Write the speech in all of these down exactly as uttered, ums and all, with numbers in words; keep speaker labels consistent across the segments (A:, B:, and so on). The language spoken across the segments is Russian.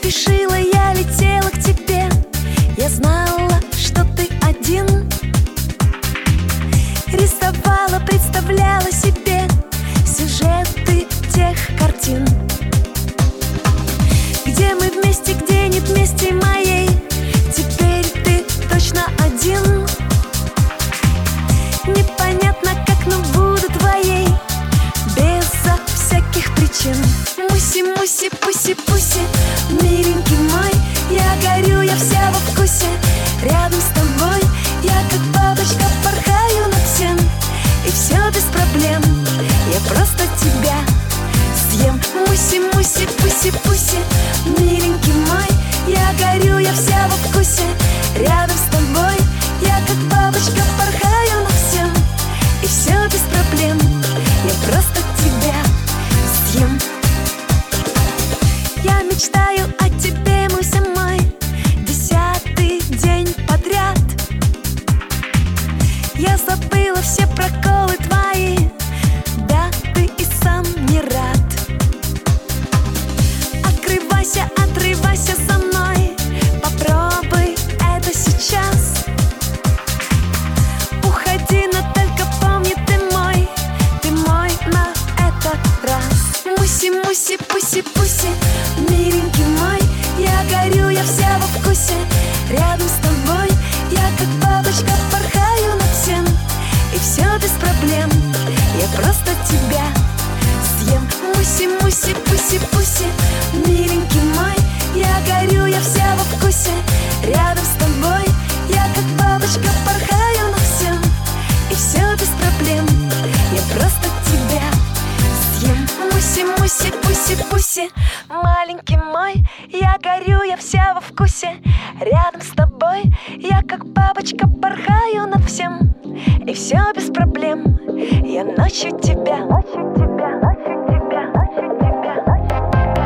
A: спешила, я летела к тебе. Я знала, что ты один. Рисовала, представляла себе сюжеты тех картин, где мы вместе, где нет вместе моей. Теперь ты точно один. Непонятно как, но буду твоей безо всяких причин. Муси-муси, пуси-пуси, миленький мой, я горю, я вся во вкусе. Рядом с тобой я как бабочка порхаю над всем. И все без проблем, я просто тебя съем. Муси-муси, пуси-пуси, миленький мой, я горю, я вся во вкусе. Рядом с тобой я как бабочка порхаю над всем. И все без проблем, я просто тебя съем. Я мечтаю о тебе, муся мой, десятый день подряд. Я забыла все проколы твои, да ты и сам не рад. Открывайся, отрывайся со мной, попробуй это сейчас. Уходи, но только помни, ты мой, ты мой на этот раз. Муси-муси, пуси-пуси, миленький мой, я горю, я вся во вкусе. Рядом с тобой я как бабочка порхаю над всем. И все без проблем, я просто тебя съем. Муси-муси, пуси-пуси, миленький мой, я горю, я вся во вкусе. Рядом с тобой я как бабочка порхаю над всем. И все без проблем, я просто тебя съем. Муси-муси, пуси-пуси, маленький мой, я горю, я вся во вкусе. Рядом с тобой я как бабочка порхаю над всем. И все без проблем, я ночью тебя, ночью тебя, ночью тебя, ночью тебя, ночью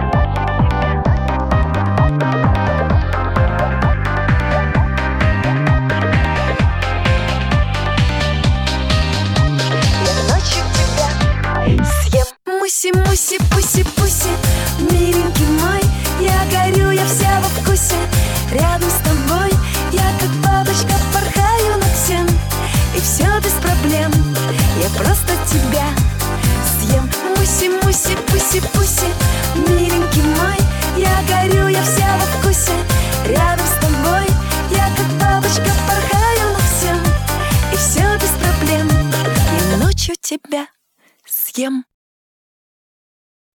A: тебя. Я ночью тебя съем. Муси-муси, пуси-пуси, миленький мой, я горю, я вся во вкусе. Рядом с тобой я как бабочка порхаю над всем. И все без проблем, я просто тебя съем. Муси-муси, пуси-пуси, миленький мой, я горю, я вся во вкусе. Рядом с тобой я как бабочка порхаю над всем. И все без проблем, я ночью тебя съем.